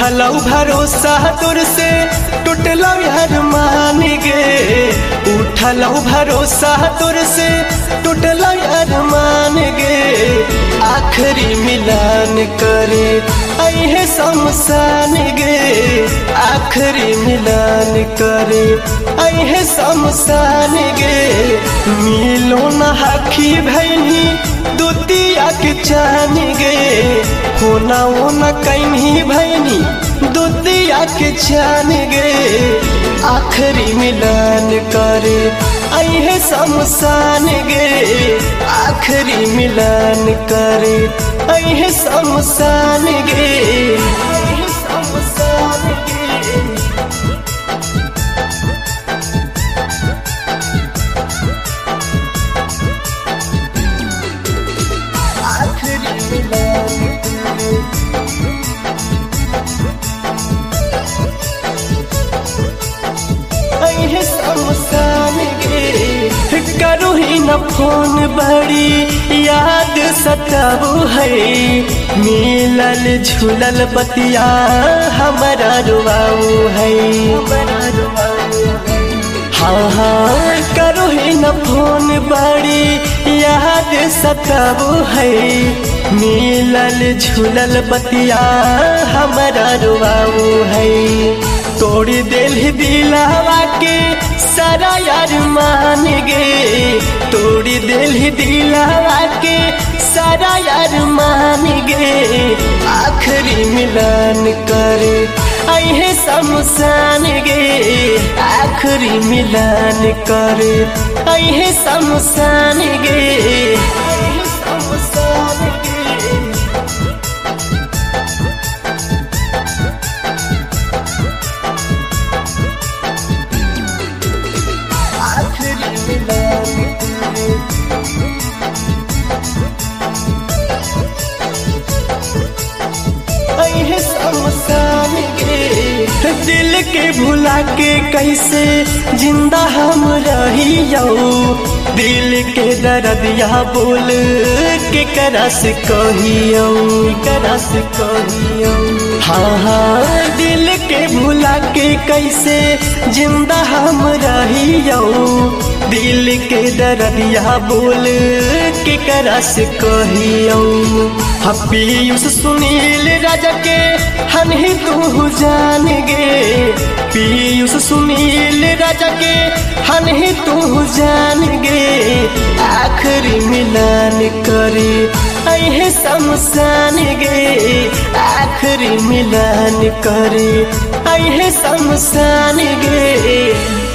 उठलौ भरोसा तोर से टूटलौ यार मान गे। उठलौ भरोसा तोर से टूटलौ यार मान गे। आखिरी मिलान करे अहे शमशान गे। आखिरी मिलान करे अहे शमशान गे। मिलो न हाखी भैनी दुतिया के चान गे। होना ओना कहीं भैनी दुतिया के चान गे। आखिरी मिलान करे अहे शमशान गे। आखिरी मिलान करे अहे शमशान गे। शमशान गे। करू ही न फोन बड़ी याद सताबू है। मिलल झूलल बतिया हमारा रुआऊ है। हाँ हाँ करू ही न फोन बड़ी याद सताबू है। मिलल झूलल बतिया हमारा रुआऊ है। तोड़ दिल दिलावा के सारा यार मान गे। तोड़ दिल दिलावा के सारा यार मान गे। आखिरी मिलान करे अहे शमशान गे। आखिरी मिलान करे अहे शमशान गे। शमशान गे। दिल के भुला के कैसे जिंदा हम रहियो। दिल के दर्दिया बोल के करस कहियो। करस कहियो। हाँ हाँ दिल के भुला के कैसे जिंदा हम रहियो। दिल के दर्दिया बोल के करस कहियो। पीयूष सुनील राजा के हनहि तू जान गे। पीयूष सुनील राजा के हनहि तू जान गे। आखिरी मिलान करे अहे शमशान गे। आखिरी मिलान करे अहे शमशान गे।